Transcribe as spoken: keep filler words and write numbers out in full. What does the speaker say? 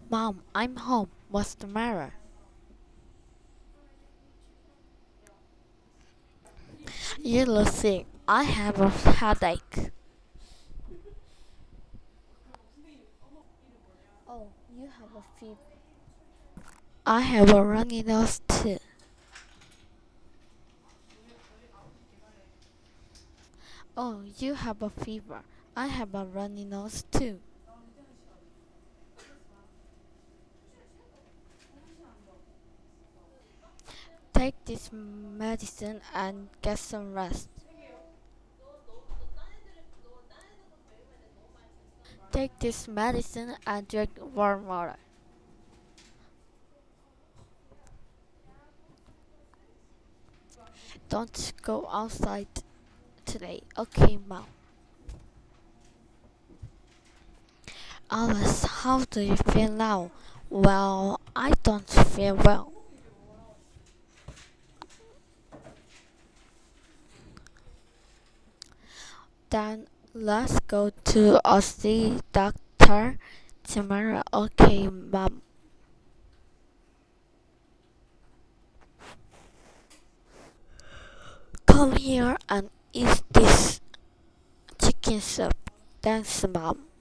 Mom, I'm home. What's the matter? You look sick. I have a headache. Oh, you have a fever. I have a runny nose too. Oh, you have a fever. I have a runny nose too. Take this medicine and get some rest. Take this medicine and drink warm water. Don't go outside today. Okay, Mom. Alice, how do you feel now? Well, I don't feel well. Then let's go to a see doctor tomorrow. Okay, Mom. Come here and eat this chicken soup. Thanks, Mom.